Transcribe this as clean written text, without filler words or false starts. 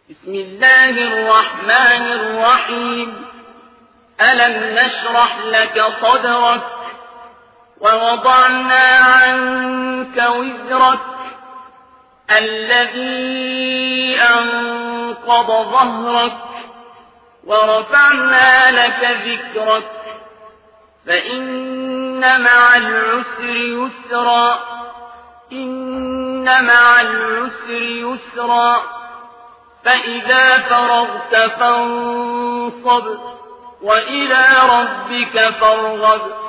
بسم الله الرحمن الرحيم. ألم نشرح لك صدرك ووضعنا عنك وزرك الذي أنقض ظهرك ورفعنا لك ذكرك فإن مع العسر يسرا إن مع العسر يسرا فإذا فرغت فانصب وإلى ربك فارغب